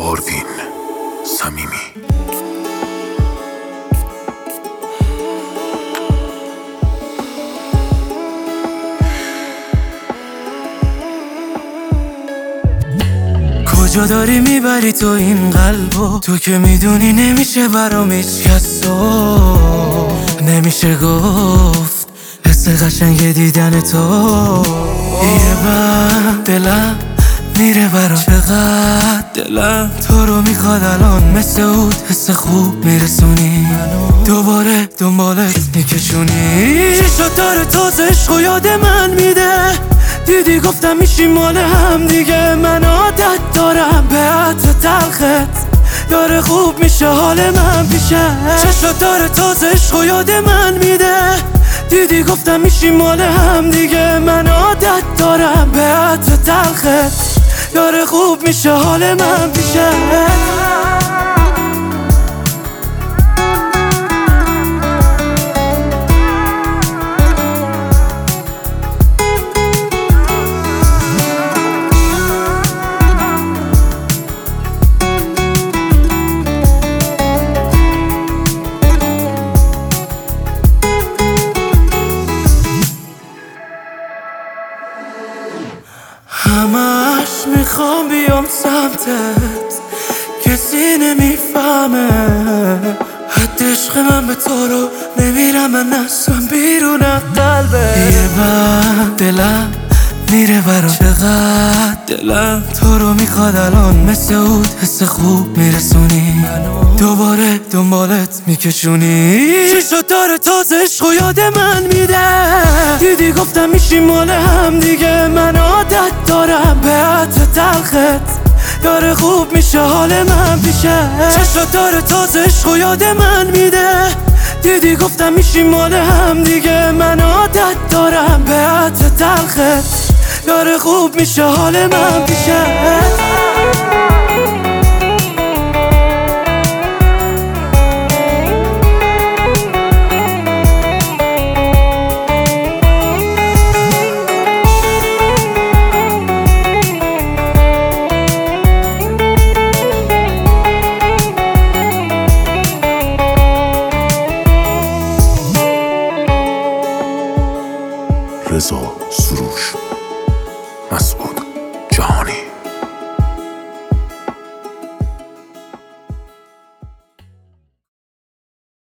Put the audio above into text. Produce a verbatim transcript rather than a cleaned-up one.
آروین صمیمی. کجا داری میبری تو این قلبو؟ تو که میدونی نمیشه برام هیچ کس تو نمیشه گفت حس قشنگ دیدن تو. یه بر دلم میره برام، چقدر دلم تو رو میخواد الان، مثل اود حس خوب میرسونی، دوباره دنبالت میکشونی. چشات داره تازه عشق و یاد من میده، دیدی گفتم میشی مال هم دیگه. من عادت دارم به عطر تلخت، داره خوب میشه حال من پیشه. چشات داره تازه عشق و یاد من میده، دیدی گفتم میشی مال هم دیگه. من عادت دارم به عطر تلخت، داره خوب میشه حال من پیشه. همش میخوام بیام سمتت، کسی نمیفهمه حد عشق من به تو رو نمیرم من اصلا بیرون قلبه. یه بر دلم میره برام، چقدر دلم تو رو میخواد الان، مثل اود حس خوب میرسونی، دوباره دنبالت میکشونی. چشات داره تازه عشق و یاد من میده، دیدی گفتم میشی مال هم دیگه. من عادت دارم به عطر تلخت، داره خوب میشه حال من پیشه. چشات داره تازه عشق و یاد من میده، دیدی گفتم میشی مال هم دیگه. من عادت دارم به عطر تلخت، داره خوب میشه حال من پیشه. رضا سروش.